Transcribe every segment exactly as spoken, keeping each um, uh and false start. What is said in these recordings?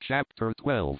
Chapter twelve.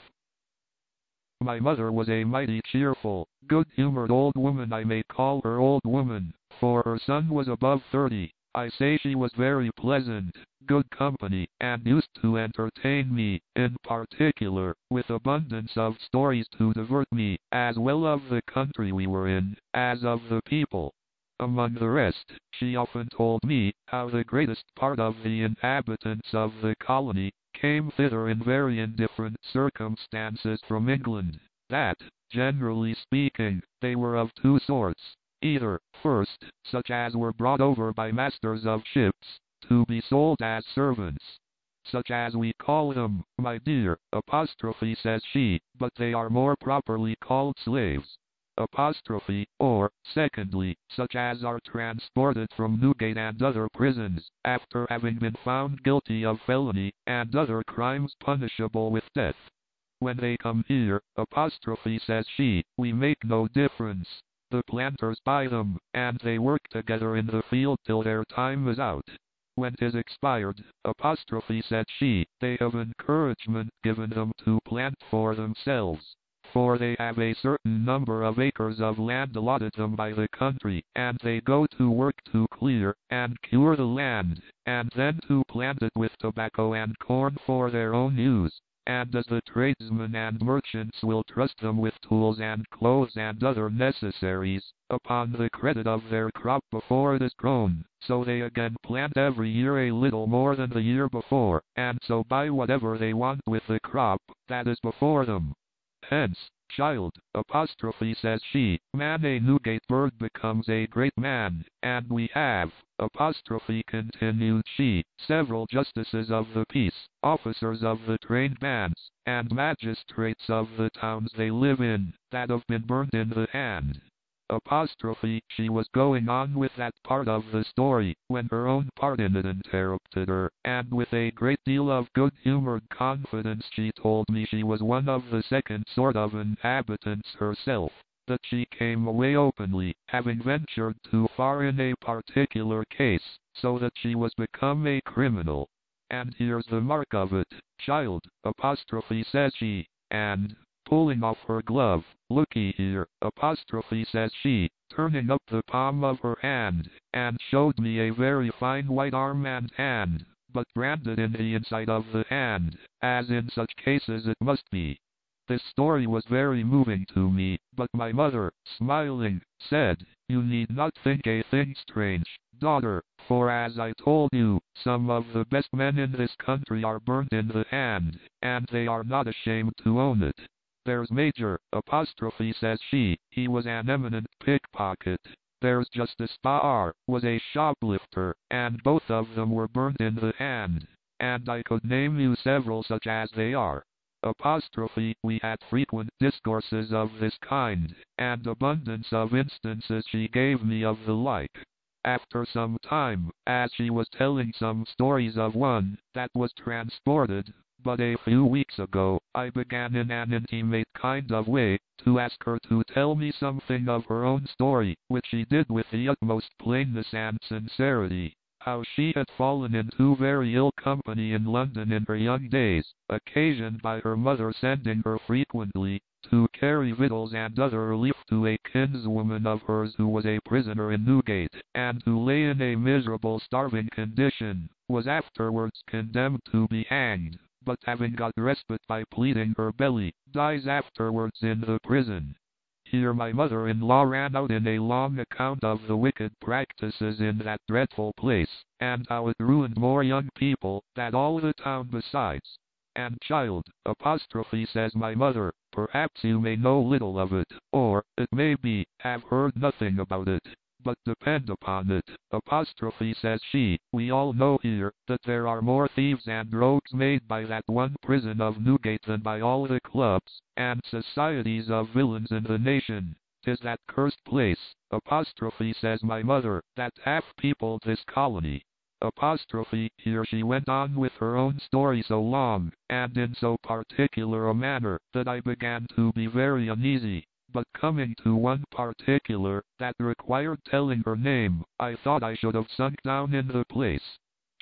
My mother was a mighty cheerful, good-humored old woman. I may call her old woman, for her son was above thirty. I say she was very pleasant, good company, and used to entertain me, in particular, with abundance of stories to divert me, as well of the country we were in, as of the people. Among the rest, she often told me how the greatest part of the inhabitants of the colony came thither in very indifferent circumstances from England, that, generally speaking, they were of two sorts, either, first, such as were brought over by masters of ships, to be sold as servants, such as we call them, my dear, apostrophe says she, but they are more properly called slaves, apostrophe, or, secondly, such as are transported from Newgate and other prisons, after having been found guilty of felony, and other crimes punishable with death. When they come here, apostrophe says she, we make no difference. The planters buy them, and they work together in the field till their time is out. When 'tis expired, apostrophe said she, they have encouragement given them to plant for themselves, for they have a certain number of acres of land allotted them by the country, and they go to work to clear and cure the land, and then to plant it with tobacco and corn for their own use. And as the tradesmen and merchants will trust them with tools and clothes and other necessaries, upon the credit of their crop before it is grown, so they again plant every year a little more than the year before, and so buy whatever they want with the crop that is before them. Hence, child, apostrophe says she, man a Newgate bird becomes a great man, and we have, apostrophe continued she, several justices of the peace, officers of the trained bands, and magistrates of the towns they live in, that have been burnt in the hand. Apostrophe, she was going on with that part of the story, when her own part in it interrupted her, and with a great deal of good-humored confidence she told me she was one of the second sort of inhabitants herself, that she came away openly, having ventured too far in a particular case, so that she was become a criminal. And here's the mark of it, child, apostrophe says she, and, pulling off her glove, look'ee here, apostrophe says she, turning up the palm of her hand, and showed me a very fine white arm and hand, but branded in the inside of the hand, as in such cases it must be. This story was very moving to me, but my mother, smiling, said, you need not think a thing strange, daughter, for as I told you, some of the best men in this country are burnt in the hand, and they are not ashamed to own it. There's Major, apostrophe says she, he was an eminent pickpocket. There's Justice Barr, was a shoplifter, and both of them were burnt in the hand, and I could name you several such as they are. Apostrophe, we had frequent discourses of this kind, and abundance of instances she gave me of the like. After some time, as she was telling some stories of one that was transported but a few weeks ago, I began in an intimate kind of way to ask her to tell me something of her own story, which she did with the utmost plainness and sincerity. How she had fallen into very ill company in London in her young days, occasioned by her mother sending her frequently to carry victuals and other relief to a kinswoman of hers who was a prisoner in Newgate, and who lay in a miserable starving condition, was afterwards condemned to be hanged, but having got respite by pleading her belly, dies afterwards in the prison. Here my mother-in-law ran out in a long account of the wicked practices in that dreadful place, and how it ruined more young people than all the town besides. And child, apostrophe says my mother, perhaps you may know little of it, or, it may be, have heard nothing about it. But depend upon it, apostrophe says she, we all know here, that there are more thieves and rogues made by that one prison of Newgate than by all the clubs and societies of villains in the nation. 'Tis that cursed place, apostrophe says my mother, that half peopled this colony. Apostrophe, here she went on with her own story so long, and in so particular a manner, that I began to be very uneasy. But coming to one particular that required telling her name, I thought I should have sunk down in the place.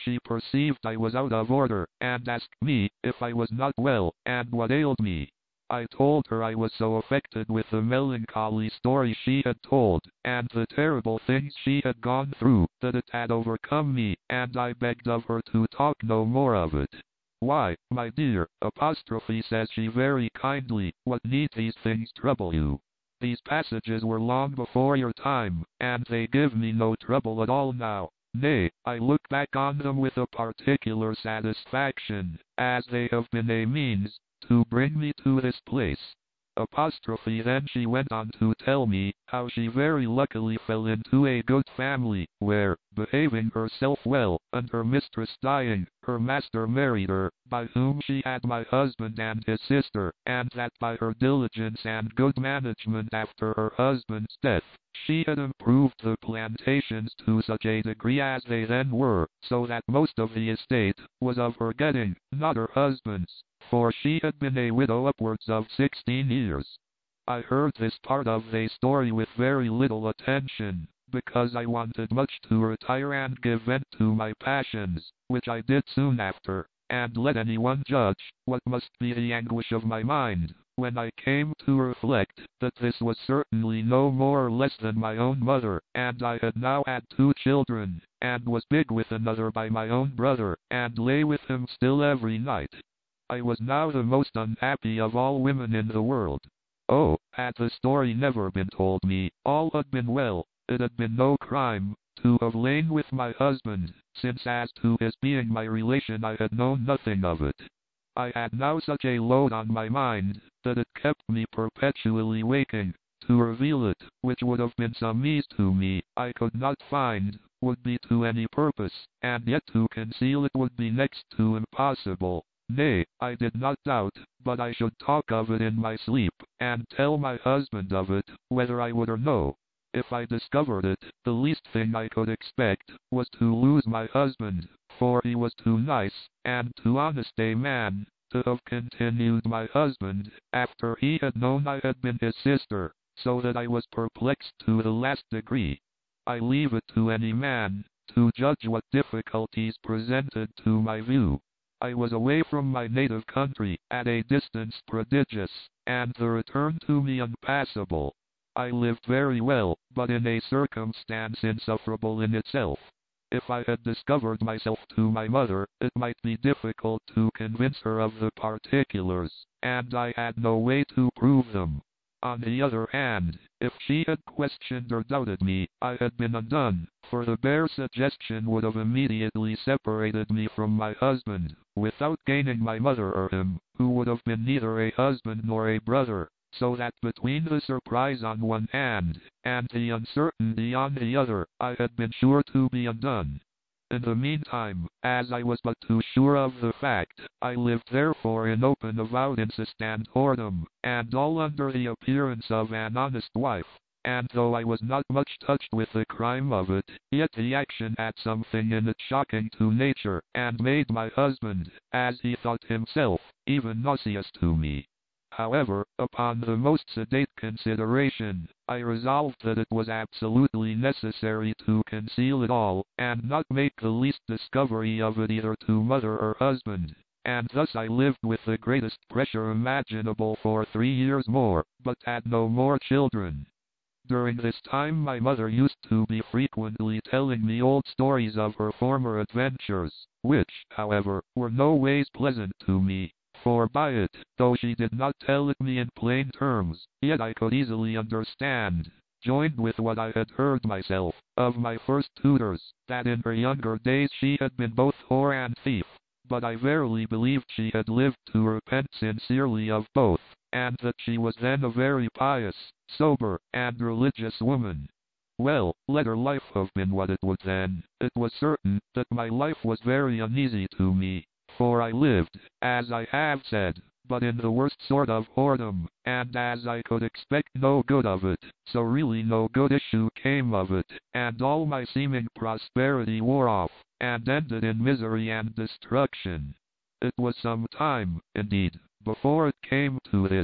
She perceived I was out of order, and asked me if I was not well, and what ailed me. I told her I was so affected with the melancholy story she had told, and the terrible things she had gone through, that it had overcome me, and I begged of her to talk no more of it. Why, my dear, apostrophe, says she very kindly, what need these things trouble you? These passages were long before your time, and they give me no trouble at all now. Nay, I look back on them with a particular satisfaction, as they have been a means to bring me to this place. Apostrophe. Then she went on to tell me how she very luckily fell into a good family, where, behaving herself well, and her mistress dying, her master married her, by whom she had my husband and his sister, and that by her diligence and good management after her husband's death, she had improved the plantations to such a degree as they then were, so that most of the estate was of her getting, not her husband's, for she had been a widow upwards of sixteen years. I heard this part of the story with very little attention, because I wanted much to retire and give vent to my passions, which I did soon after, and let anyone judge what must be the anguish of my mind, when I came to reflect that this was certainly no more or less than my own mother, and I had now had two children, and was big with another by my own brother, and lay with him still every night. I was now the most unhappy of all women in the world. Oh, had the story never been told me, all had been well. It had been no crime to have lain with my husband, since as to his being my relation I had known nothing of it. I had now such a load on my mind, that it kept me perpetually waking. To reveal it, which would have been some ease to me, I could not find, would be to any purpose, and yet to conceal it would be next to impossible. Nay, I did not doubt, but I should talk of it in my sleep, and tell my husband of it, whether I would or no. If I discovered it, the least thing I could expect was to lose my husband, for he was too nice, and too honest a man, to have continued my husband, after he had known I had been his sister, so that I was perplexed to the last degree. I leave it to any man to judge what difficulties presented to my view. I was away from my native country, at a distance prodigious, and the return to me impassable. I lived very well, but in a circumstance insufferable in itself. If I had discovered myself to my mother, it might be difficult to convince her of the particulars, and I had no way to prove them. On the other hand, if she had questioned or doubted me, I had been undone, for the bare suggestion would have immediately separated me from my husband, without gaining my mother or him, who would have been neither a husband nor a brother, so that between the surprise on one hand, and the uncertainty on the other, I had been sure to be undone. In the meantime, as I was but too sure of the fact, I lived therefore in open avowed incest and whoredom, and all under the appearance of an honest wife, and though I was not much touched with the crime of it, yet the action had something in it shocking to nature, and made my husband, as he thought himself, even nauseous to me. However, upon the most sedate consideration, I resolved that it was absolutely necessary to conceal it all, and not make the least discovery of it either to mother or husband, and thus I lived with the greatest pressure imaginable for three years more, but had no more children. During this time my mother used to be frequently telling me old stories of her former adventures, which, however, were no ways pleasant to me. For by it, though she did not tell it me in plain terms, yet I could easily understand, joined with what I had heard myself, of my first tutors, that in her younger days she had been both whore and thief, but I verily believed she had lived to repent sincerely of both, and that she was then a very pious, sober, and religious woman. Well, let her life have been what it would then, it was certain that my life was very uneasy to me. For I lived, as I have said, but in the worst sort of whoredom, and as I could expect no good of it, so really no good issue came of it, and all my seeming prosperity wore off, and ended in misery and destruction. It was some time, indeed, before it came to this,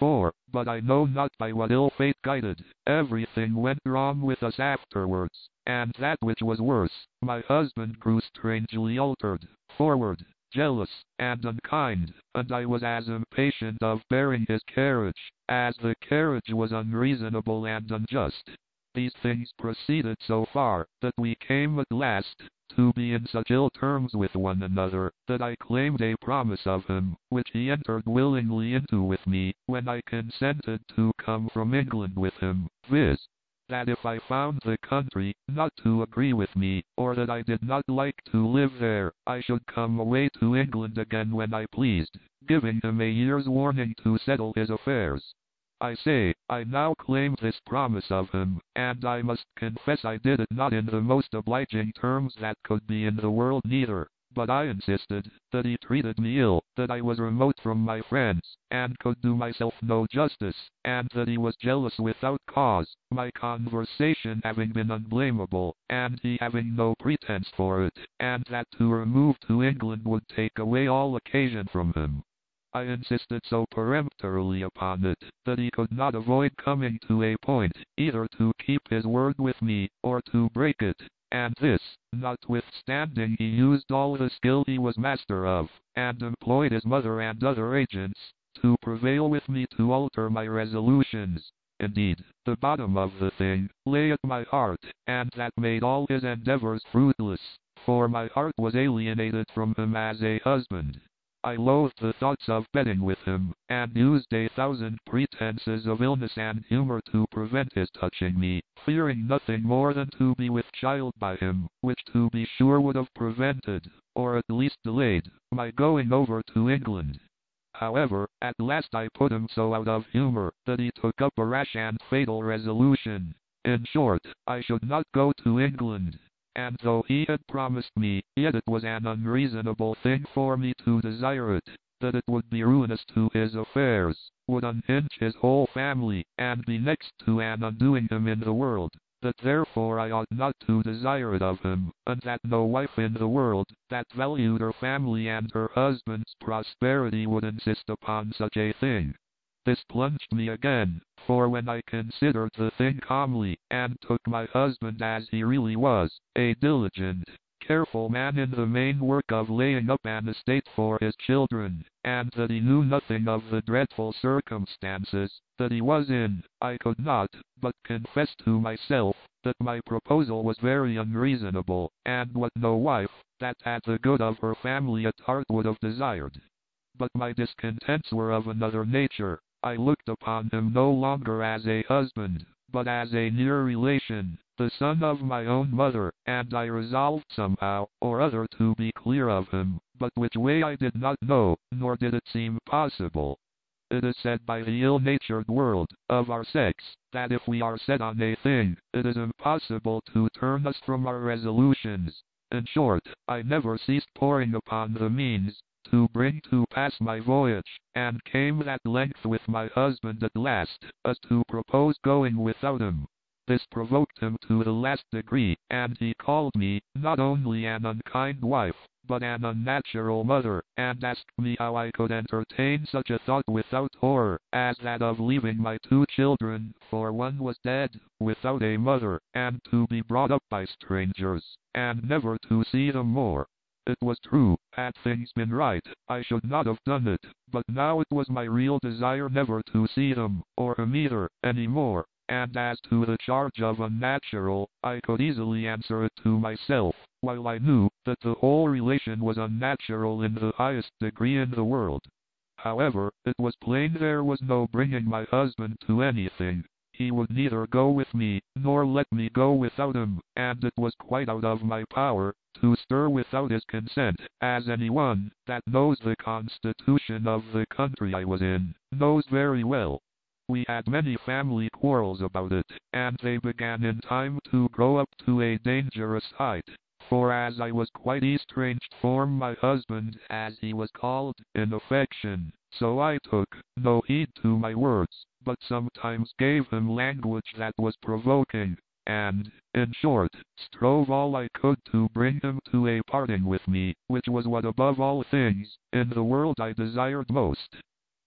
before, but I know not by what ill fate guided, everything went wrong with us afterwards, and that which was worse, my husband grew strangely altered, forward, jealous, and unkind, and I was as impatient of bearing his carriage, as the carriage was unreasonable and unjust. These things proceeded so far, that we came at last to be in such ill terms with one another, that I claimed a promise of him, which he entered willingly into with me, when I consented to come from England with him, viz. that if I found the country not to agree with me, or that I did not like to live there, I should come away to England again when I pleased, giving him a year's warning to settle his affairs. I say, I now claimed this promise of him, and I must confess I did it not in the most obliging terms that could be in the world neither, but I insisted that he treated me ill, that I was remote from my friends, and could do myself no justice, and that he was jealous without cause, my conversation having been unblameable, and he having no pretence for it, and that to remove to England would take away all occasion from him. I insisted so peremptorily upon it, that he could not avoid coming to a point, either to keep his word with me, or to break it, and this, notwithstanding he used all the skill he was master of, and employed his mother and other agents, to prevail with me to alter my resolutions. Indeed, the bottom of the thing lay at my heart, and that made all his endeavors fruitless, for my heart was alienated from him as a husband. I loathed the thoughts of betting with him, and used a thousand pretenses of illness and humor to prevent his touching me, fearing nothing more than to be with child by him, which to be sure would have prevented, or at least delayed, my going over to England. However, at last I put him so out of humor, that he took up a rash and fatal resolution. In short, I should not go to England. And though he had promised me, yet it was an unreasonable thing for me to desire it, that it would be ruinous to his affairs, would unhinge his whole family, and be next to an undoing him in the world, that therefore I ought not to desire it of him, and that no wife in the world, that valued her family and her husband's prosperity would insist upon such a thing. This plunged me again, for when I considered the thing calmly, and took my husband as he really was, a diligent, careful man in the main work of laying up an estate for his children, and that he knew nothing of the dreadful circumstances that he was in, I could not but confess to myself that my proposal was very unreasonable, and what no wife, that had the good of her family at heart, would have desired. But my discontents were of another nature. I looked upon him no longer as a husband, but as a near relation, the son of my own mother, and I resolved somehow or other to be clear of him, but which way I did not know, nor did it seem possible. It is said by the ill-natured world, of our sex, that if we are set on a thing, it is impossible to turn us from our resolutions. In short, I never ceased poring upon the means to bring to pass my voyage, and came at length with my husband at last, as to propose going without him. This provoked him to the last degree, and he called me, not only an unkind wife, but an unnatural mother, and asked me how I could entertain such a thought without horror, as that of leaving my two children, for one was dead, without a mother, and to be brought up by strangers, and never to see them more. It was true, had things been right, I should not have done it, but now it was my real desire never to see them, or him either, any more, and as to the charge of unnatural, I could easily answer it to myself, while I knew that the whole relation was unnatural in the highest degree in the world. However, it was plain there was no bringing my husband to anything. He would neither go with me, nor let me go without him, and it was quite out of my power to stir without his consent, as anyone that knows the constitution of the country I was in, knows very well. We had many family quarrels about it, and they began in time to grow up to a dangerous height, for as I was quite estranged from my husband, as he was called, in affection, so I took no heed to my words, but sometimes gave him language that was provoking, and, in short, strove all I could to bring him to a parting with me, which was what above all things in the world I desired most.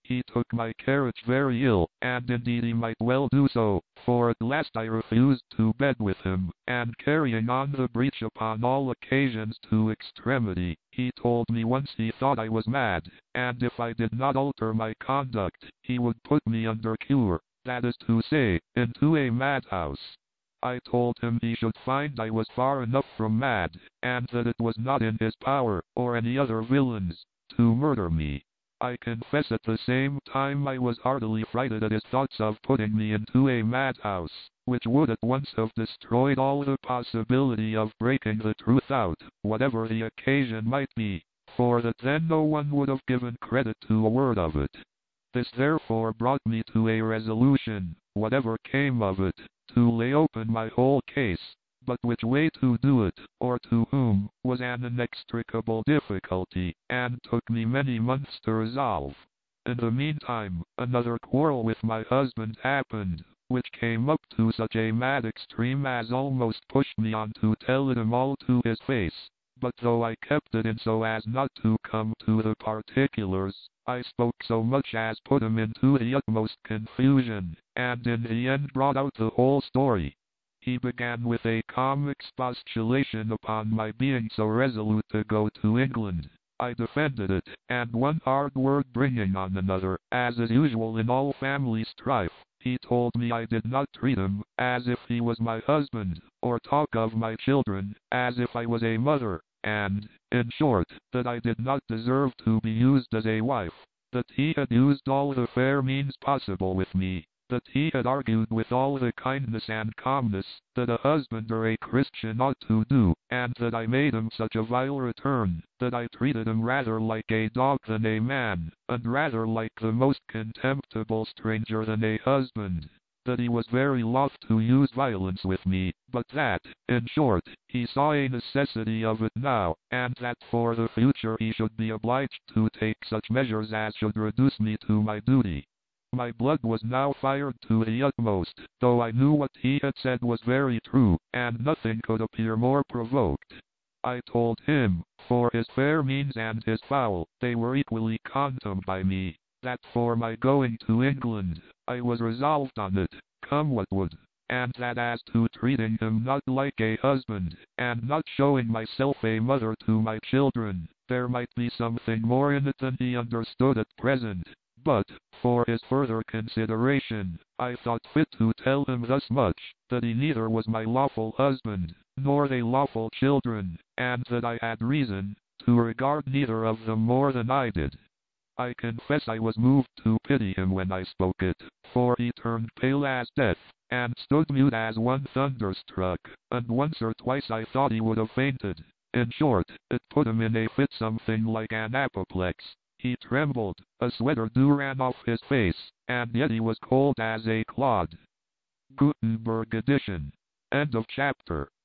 He took my carriage very ill, and indeed he might well do so, for at last I refused to bed with him, and carrying on the breach upon all occasions to extremity, he told me once he thought I was mad, and if I did not alter my conduct, he would put me under cure, that is to say, into a madhouse. I told him he should find I was far enough from mad, and that it was not in his power, or any other villain's, to murder me. I confess at the same time I was heartily frighted at his thoughts of putting me into a madhouse, which would at once have destroyed all the possibility of breaking the truth out, whatever the occasion might be, for that then no one would have given credit to a word of it. This therefore brought me to a resolution, whatever came of it, to lay open my whole case, but which way to do it, or to whom, was an inextricable difficulty, and took me many months to resolve. In the meantime, another quarrel with my husband happened, which came up to such a mad extreme as almost pushed me on to tell it him all to his face, but though I kept it in so as not to come to the particulars, I spoke so much as put him into the utmost confusion, and in the end brought out the whole story. He began with a calm expostulation upon my being so resolute to go to England. I defended it, and one hard word bringing on another, as is usual in all family strife, he told me I did not treat him as if he was my husband, or talk of my children as if I was a mother, and, in short, that I did not deserve to be used as a wife, that he had used all the fair means possible with me, that he had argued with all the kindness and calmness that a husband or a Christian ought to do, and that I made him such a vile return, that I treated him rather like a dog than a man, and rather like the most contemptible stranger than a husband, that he was very loth to use violence with me, but that, in short, he saw a necessity of it now, and that for the future he should be obliged to take such measures as should reduce me to my duty. My blood was now fired to the utmost, though I knew what he had said was very true, and nothing could appear more provoked. I told him, for his fair means and his foul, they were equally condemned by me, that for my going to England, I was resolved on it, come what would, and that as to treating him not like a husband, and not showing myself a mother to my children, there might be something more in it than he understood at present. But, for his further consideration, I thought fit to tell him thus much, that he neither was my lawful husband, nor they lawful children, and that I had reason to regard neither of them more than I did. I confess I was moved to pity him when I spoke it, for he turned pale as death, and stood mute as one thunderstruck, and once or twice I thought he would have fainted. In short, it put him in a fit something like an apoplexy. He trembled, a sweat or dew ran off his face, and yet he was cold as a clod. Gutenberg edition. End of chapter.